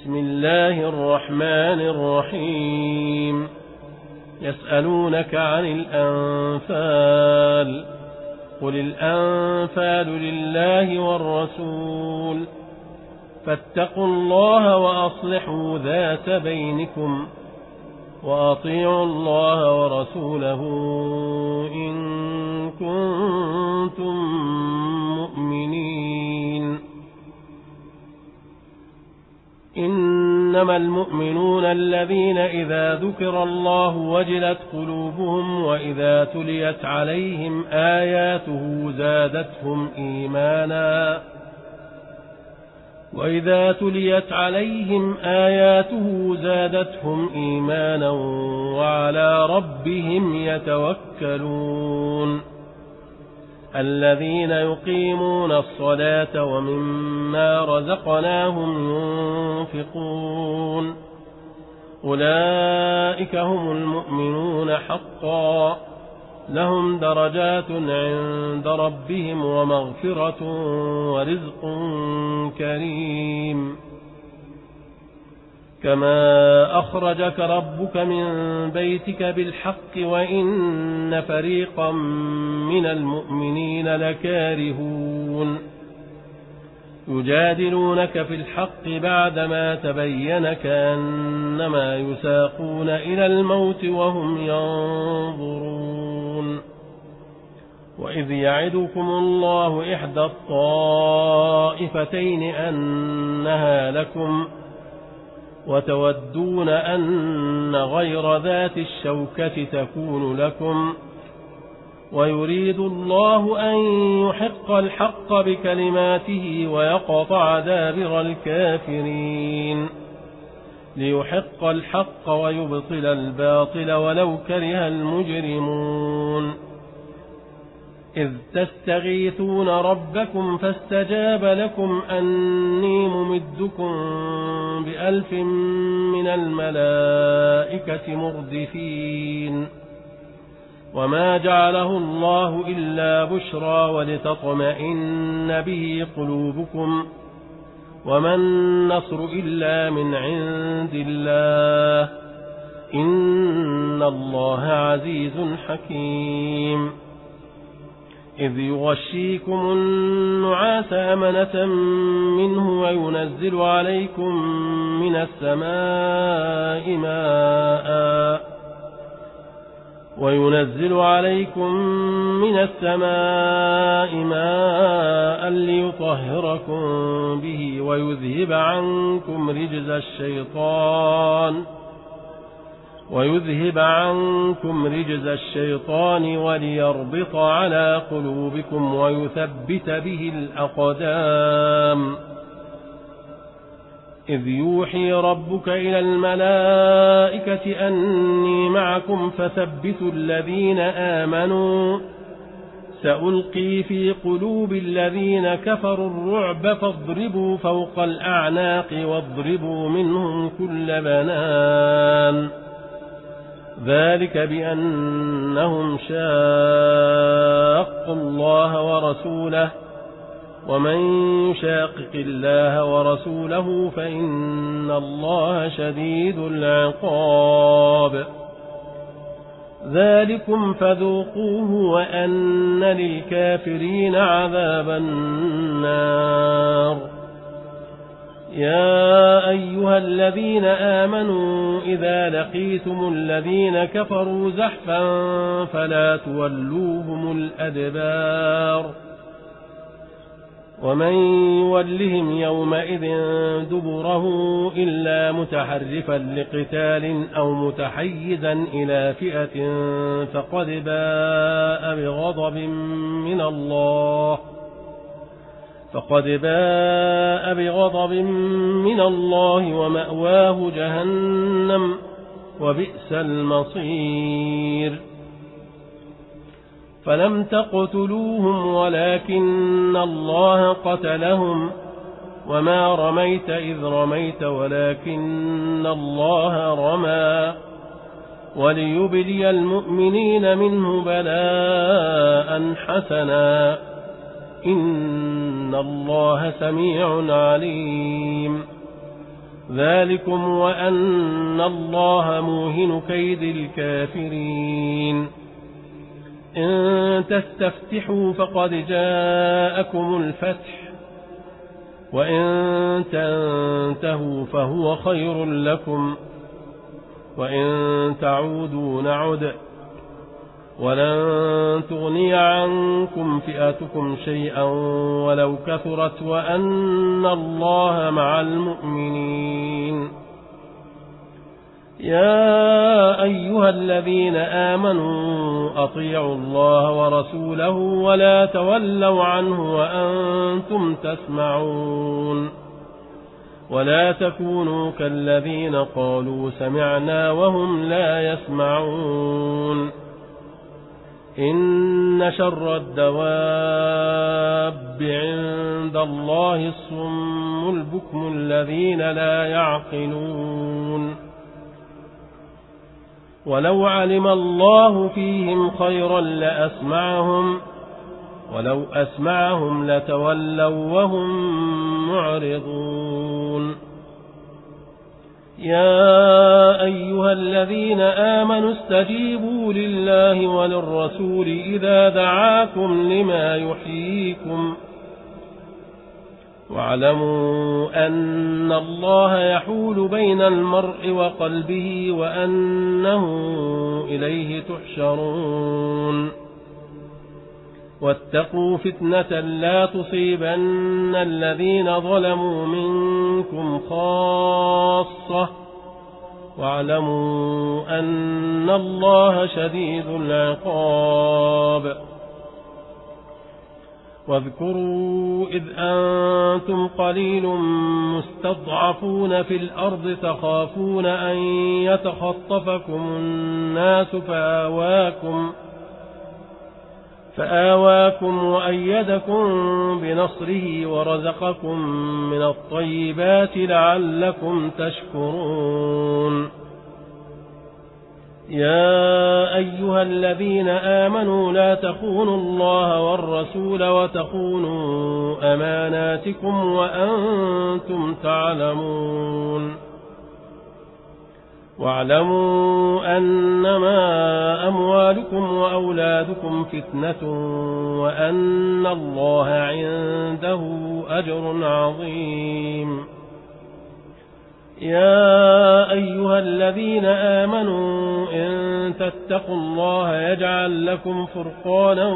بسم الله الرحمن الرحيم يسألونك عن الأنفال قل الأنفال لله والرسول فاتقوا الله وأصلحوا ذات بينكم وأطيعوا الله ورسوله إن كنتم مؤمنين إنما المؤمنون الذين إذا ذكر الله وجلت قلوبهم وإذا تليت عليهم آياته زادتهم إيمانا وعلى ربهم يتوكلون الذين يقيمون الصلاة ومما رزقناهم ينفقون أولئك هم المؤمنون حقا لهم درجات عند ربهم ومغفرة ورزق كريم كما أخرجك ربك من بيتك بالحق وإن فريقا من المؤمنين لكارهون يجادلونك في الحق بعدما تبين كأنما يساقون إلى الموت وهم ينظرون وإذ يعدكم الله إحدى الطائفتين أنها لكم وتودون أن غير ذات الشوكة تكون لكم ويريد الله أن يحق الحق بكلماته ويقطع دابر الكافرين ليحق الحق ويبطل الباطل ولو كره المجرمون إذ تستغيثون ربكم فاستجاب لكم أني ممدكم ب1000 من الملائكة مردفين وما جعله الله إلا بشرى ولتطمئن به قلوبكم وما النصر إلا من عند الله إن الله عزيز حكيم إذ يغشيكم النعاس أمنة منه وينزل عليكم من السماء ماء ليطهركم به ويذهب عنكم رجز الشيطان وليربط على قلوبكم ويثبت به الأقدام إذ يوحي ربك إلى الملائكة أني معكم فثبتوا الذين آمنوا سألقي في قلوب الذين كفروا الرعب فاضربوا فوق الأعناق واضربوا منهم كل بنان ذلك بأنهم شاقوا الله ورسوله ومن يشاقق الله ورسوله فإن الله شديد العقاب ذلكم فذوقوه وأن للكافرين عذاب النار يا أيها الذين آمنوا إذا لقيتم الذين كفروا زحفا فلا تولوهم الأدبار ومن يولهم يومئذ دبره إلا متحرفا لقتال أو متحيزا إلى فئة فقد باء بغضب من الله ومأواه جهنم وبئس المصير فلم تقتلوهم ولكن الله قتلهم وما رميت إذ رميت ولكن الله رمى وليبلي المؤمنين منه بلاء حسنا إن الله سميع عليم ذلكم وأن الله موهن كيد الكافرين إن تستفتحوا فقد جاءكم الفتح وإن تنتهوا فهو خير لكم وإن تعودوا نعد ولن تغني عنكم فئتكم شيئا ولو كثرت وأن الله مع المؤمنين يا أيها الذين آمنوا أطيعوا الله ورسوله ولا تولوا عنه وأنتم تسمعون ولا تكونوا كالذين قالوا سمعنا وهم لا يسمعون إن شر الدواب عند الله الصم البكم الذين لا يعقلون ولو علم الله فيهم خيرا لأسمعهم ولو أسمعهم لتولوا وهم معرضون يا أيها الذين آمنوا استجيبوا لله وللرسول إذا دعاكم لما يحييكم واعلموا أن الله يحول بين المرء وقلبه وأنه إليه تحشرون واتقوا فتنة لا تصيبن الذين ظلموا منكم خاصة واعلموا أن الله شديد العقاب واذكروا إذ أنتم قليل مستضعفون في الأرض تخافون أن يتخطفكم الناس فآواكم وأيدكم بنصره ورزقكم من الطيبات لعلكم تشكرون يا أيها الذين آمنوا لا تخونوا الله والرسول وتخونوا أماناتكم وأنتم تعلمون واعلموا أنما أموالكم وأولادكم فتنة وأن الله عنده أجر عظيم يا أيها الذين آمنوا إن تتقوا الله يجعل لكم فرقانا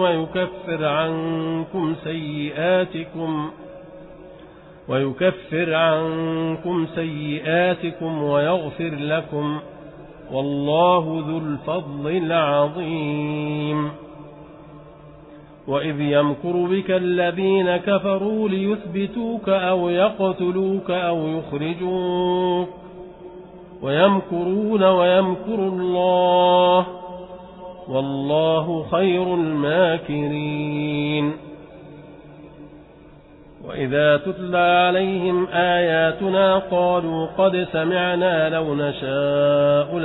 ويكفر عنكم سيئاتكم ويغفر لكم والله ذو الفضل العظيم وإذ يمكر بك الذين كفروا ليثبتوك أو يقتلوك أو يخرجوك ويمكرون ويمكر الله والله خير الماكرين وإذا تتلى عليهم آياتنا قالوا قد سمعنا لو نشاء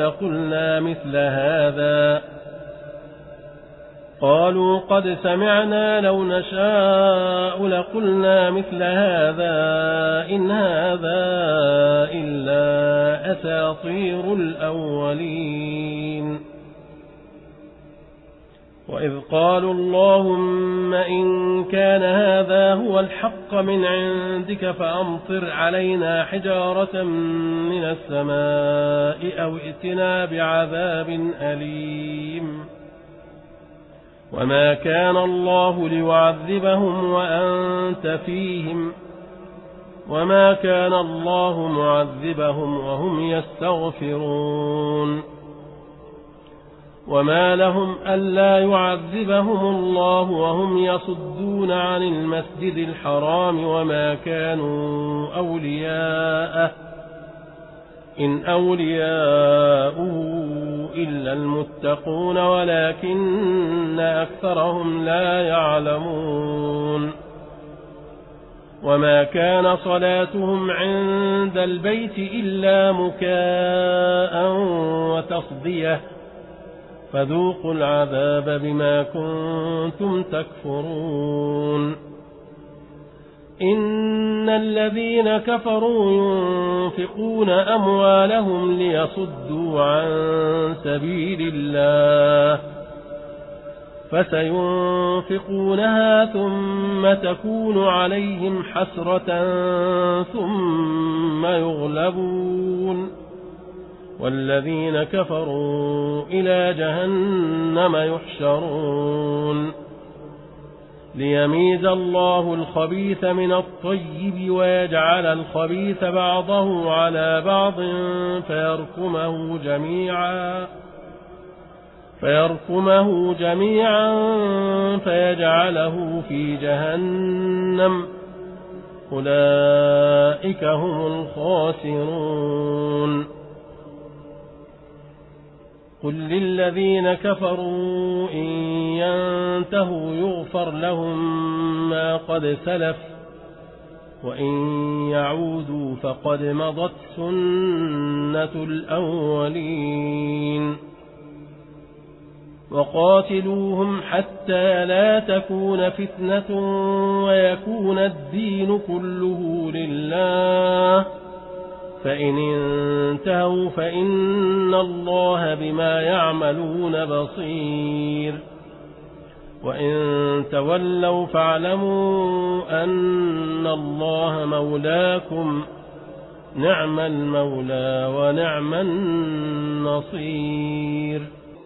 لقلنا مثل هذا إن هذا إلا أساطير الأولين وإذ قالوا اللهم إن كان هذا هو الحق من عندك فأمطر علينا حجارة من السماء أو ائتنا بعذاب أليم وما كان الله ليعذبهم وأنت فيهم وما كان الله معذبهم وهم يستغفرون وما لهم ألا يعذبهم الله وهم يصدون عن المسجد الحرام وما كانوا أولياءه إن أولياؤه إلا المتقون ولكن أكثرهم لا يعلمون وما كان صلاتهم عند البيت إلا مكاء وتصدية فذوقوا العذاب بما كنتم تكفرون إن الذين كفروا ينفقون أموالهم ليصدوا عن سبيل الله فسينفقونها ثم تكون عليهم حسرة ثم يغلبون والذين كفروا إلى جهنم يحشرون ليميز الله الخبيث من الطيب ويجعل الخبيث بعضه على بعض فيركمه جميعا فيجعله في جهنم أولئك هم الخاسرون قل للذين كفروا إن ينتهوا يغفر لهم ما قد سلف وإن يعودوا فقد مضت سنة الأولين وقاتلوهم حتى لا تكون فتنة ويكون الدين كله لله فإن انتهوا فإن الله بما يعملون بصير وإن تولوا فاعلموا أن الله مولاكم نعم المولى ونعم النصير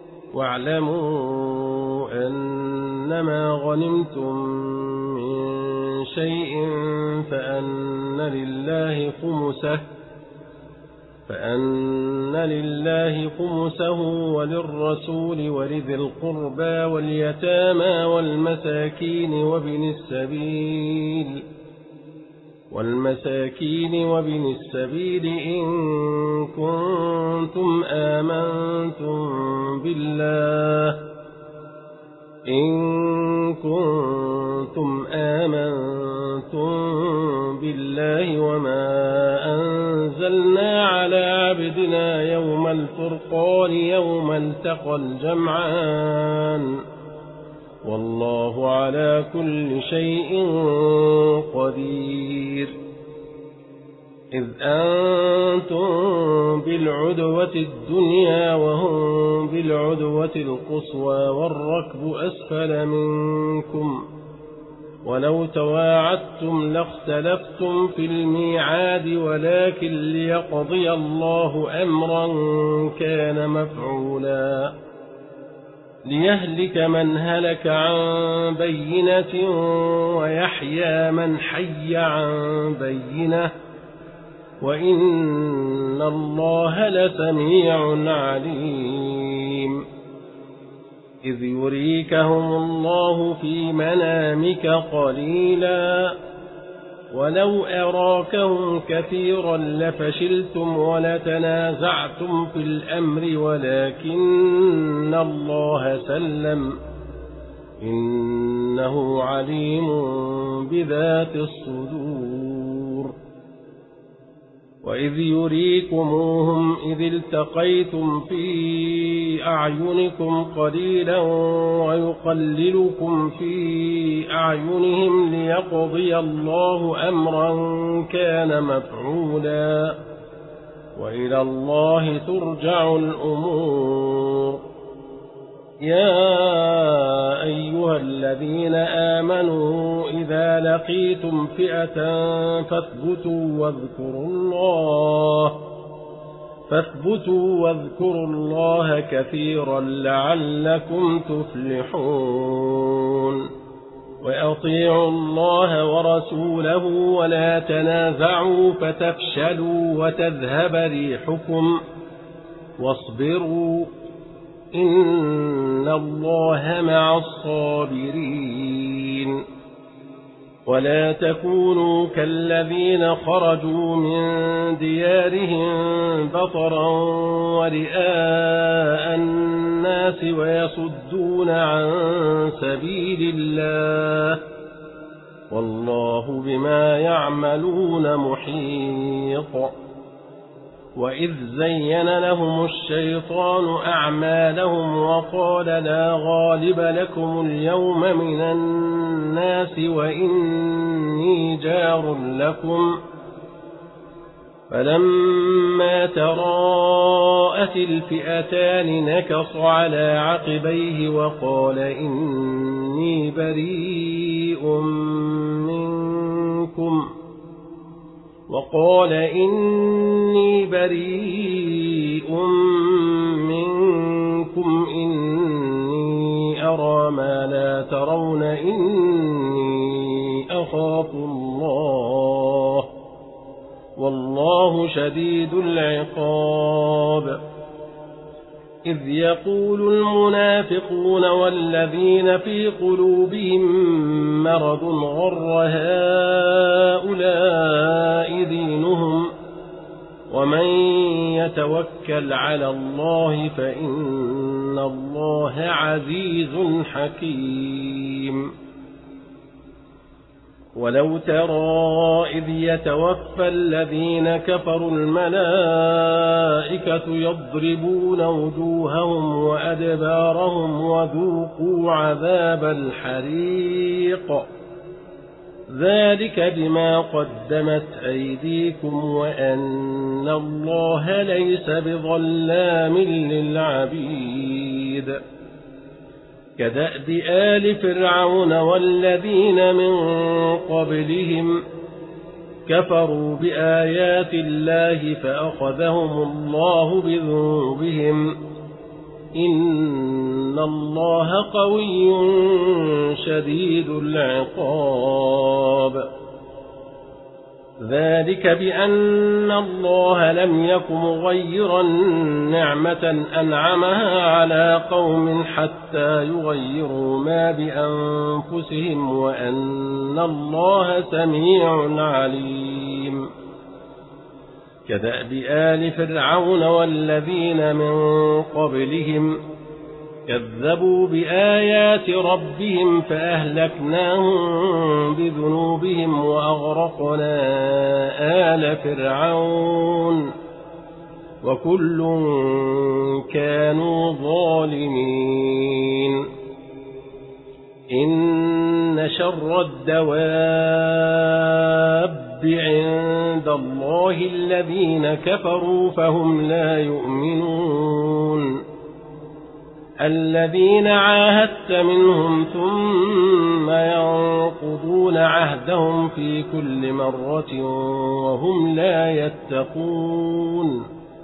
واعلموا أنما غنمتم من شيء فأن لله خمسه وللرسول ولذي القربى واليتامى والمساكين وابن السبيل إن كنتم آمنتم بالله وما أنزلنا على عبدنا يوم الفرقان يوم التقى الجمعان والله على كل شيء قدير إذ أنتم بالعدوة الدنيا وهم بالعدوة القصوى والركب أسفل منكم ولو تواعدتم لاختلفتم في الميعاد ولكن ليقضي الله أمرا كان مفعولا ليهلك من هلك عن بينة ويحيى من حي عن بينة وإن الله لسميع عليم إذ يريكهم الله في منامك قليلا ولو أراكهم كثيرا لفشلتم ولتنازعتم في الأمر ولكن الله سلم إنه عليم بذات الصدور وإذ يريكموهم إذ التقيتم في أعينكم قليلا ويقللكم في أعينهم ليقضي الله أمرا كان مفعولا وإلى الله ترجع الأمور يا أيها الذين آمنوا إذا لقيتم فئة فاثبتوا واذكروا الله كثيرا لعلكم تفلحون وأطيعوا الله ورسوله ولا تنازعوا فتفشلوا وتذهب ريحكم واصبروا إن الله مع الصابرين ولا تكونوا كالذين خرجوا من ديارهم بطرا ورئاء الناس ويصدون عن سبيل الله والله بما يعملون محيط وإذ زين لهم الشيطان أعمالهم وقال لا غالب لكم اليوم من الناس وإني جار لكم فلما تراءت الفئتان نكص على عقبيه وقال إني بريء منكم إني أرى ما لا ترون إني أخاف الله والله شديد العقاب إذ يقول المنافقون والذين في قلوبهم مرض غر هؤلاء دينهم ومن يتوكل على الله فإن الله عزيز حكيم ولو ترى إذ يتوفى الذين كفروا الملائكة يضربون وجوههم وأدبارهم وذوقوا عذاب الحريق ذلك بما قدمت أيديكم وأن الله ليس بظلام للعبيد كدأب آل فرعون والذين من قبلهم كفروا بآيات الله فأخذهم الله بذنوبهم إن الله قوي شديد العقاب ذلك بأن الله لم يك مغيرا نعمة أنعمها على قوم حتى يغيروا ما بأنفسهم وأن الله سميع عليم كدأب آل فرعون والذين من قبلهم كذبوا بآيات ربهم فأهلكناهم بذنوبهم وأغرقنا آل فرعون وكل كانوا ظالمين إن شر الدواب عند الله الذين كفروا فهم لا يؤمنون الذين عاهدت منهم ثم ينقضون عهدهم في كل مرة وهم لا يتقون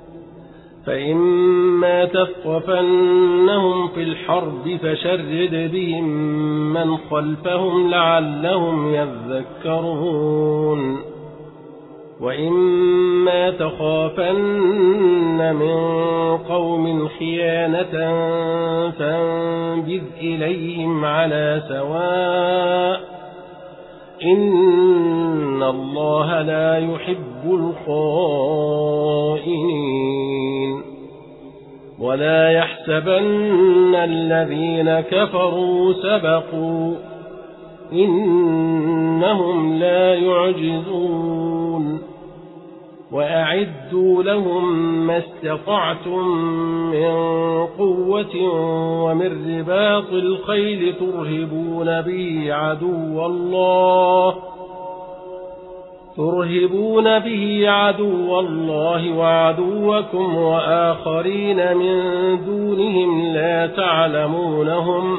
فإما تثقفنهم في الحرب فشرد بهم من خلفهم لعلهم يذكرون وإما تخافن من قوم خيانة فانبذ إليهم على سواء إن الله لا يحب الخائنين ولا يحسبن الذين كفروا سبقوا إنهم لا يعجزون وأعدوا لهم ما استطعتم من قوة ومن رباط الخيل ترهبون به عدو الله وعدوكم وآخرين من دونهم لا تعلمونهم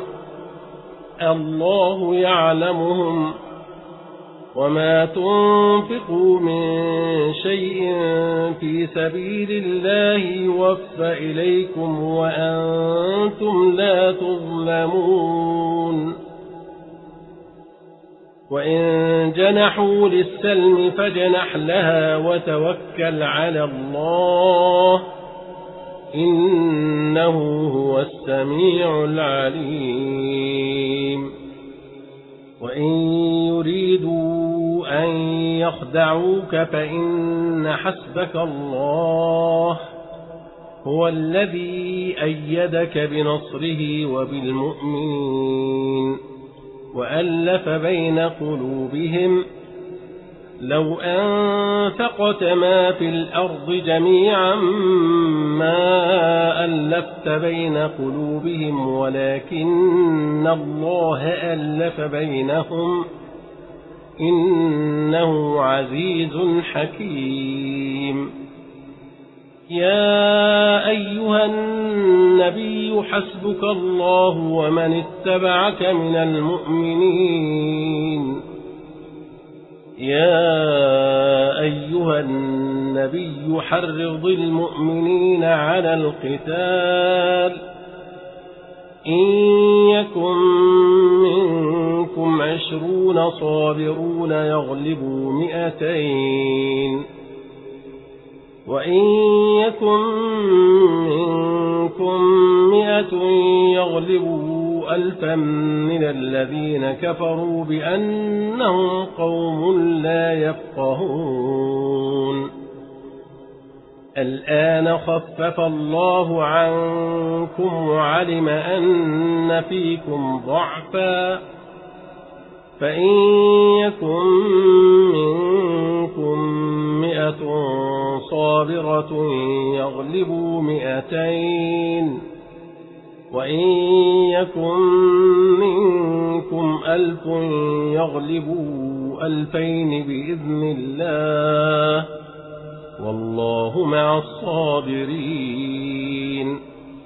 الله يعلمهم وما تنفقوا من شيء في سبيل الله يوفى إليكم وأنتم لا تظلمون وإن جنحوا للسلم فاجنح لها وتوكل على الله إنه هو السميع العليم وإن يريدوا أن يخدعوك فإن حسبك الله هو الذي أيدك بنصره وبالمؤمنين وألف بين قلوبهم لو أنفقت ما في الأرض جميعا ما ألفت بين قلوبهم ولكن الله ألف بينهم إنه عزيز حكيم. يا أيها النبي حسبك الله ومن اتبعك من المؤمنين. يا أيها النبي حرض المؤمنين على القتال إن يكن منكم 20 صابرون يغلبوا 200 وإن يكن منكم 100 يغلبوا 1000 من الذين كفروا بأنهم قوم لا يفقهون. الآن خفف الله عنكم وعلم أن فيكم ضعفا فإن يكن منكم 100 صابرة يغلبوا 200 وإن يكن منكم 1000 يغلبوا 2000 بإذن الله والله مع الصابرين.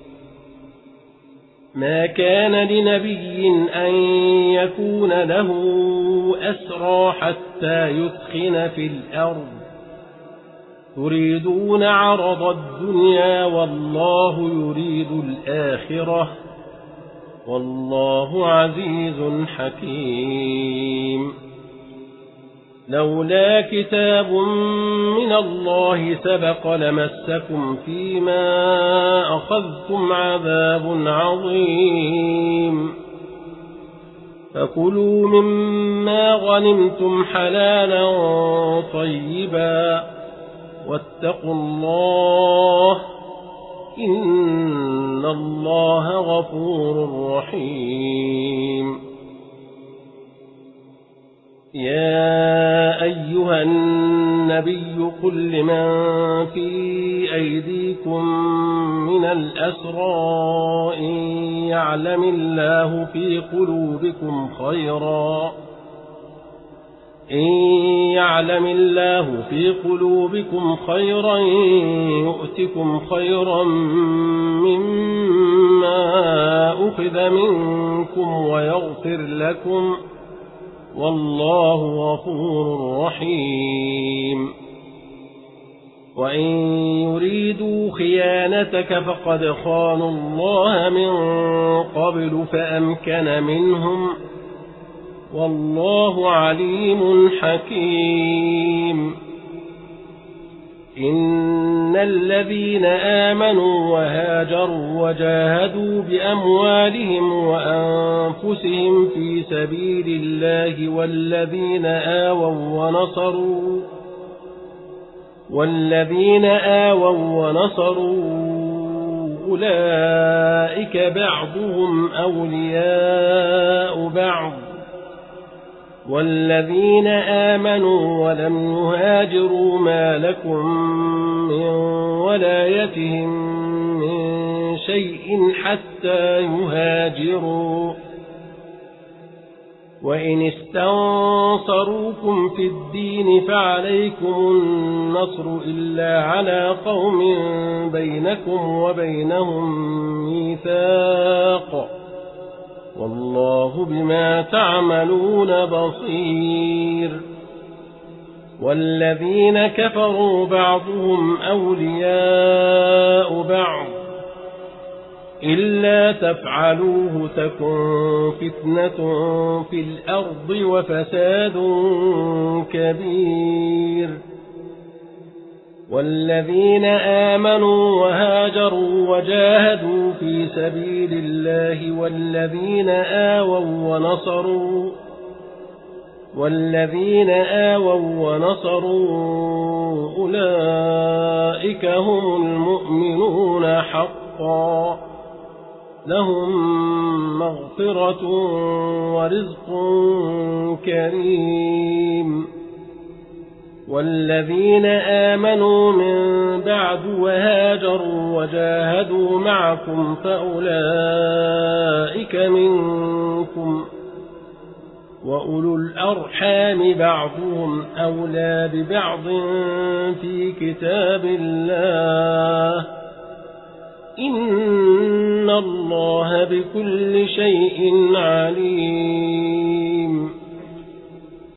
ما كان لنبي أن يكون له أسرى حتى يثخن في الأرض تريدون عرض الدنيا والله يريد الآخرة والله عزيز حكيم. لولا كتاب من الله سبق لمسكم فيما أخذتم عذاب عظيم. فكلوا مما غنمتم حلالا طيبا واتقوا الله إن الله غفور رحيم. يا أيها النبي قل لمن في أيديكم من الأسرى إن يعلم الله في قلوبكم خيرا يؤتكم خيرا مما أخذ منكم ويغفر لكم والله غفور رحيم. وإن يريدوا خيانتك فقد خانوا الله من قبل فأمكن منهم والله عليم حكيم. إن الذين آمنوا وهاجروا وجاهدوا بأموالهم وأنفسهم في سبيل الله والذين آووا ونصروا أولئك بعضهم أولياء بعض والذين آمنوا ولم يهاجروا ما لكم من ولايتهم من شيء حتى يهاجروا. وإن استنصروكم في الدين فعليكم النصر إلا على قوم بينكم وبينهم ميثاق والله بما تعملون بصير. والذين كفروا بعضهم أولياء بعض إلا تفعلوه تكن فتنة في الأرض وفساد كبير. والذين آمنوا وهاجروا وجاهدوا في سبيل الله والذين آووا ونصروا أولئك هم المؤمنون حقا لهم مغفرة ورزق كريم. والذين آمنوا من بعد وهاجروا وجاهدوا معكم فأولئك منكم، وأولو الأرحام بعضهم أولى ببعض في كتاب الله، إن الله بكل شيء عليم.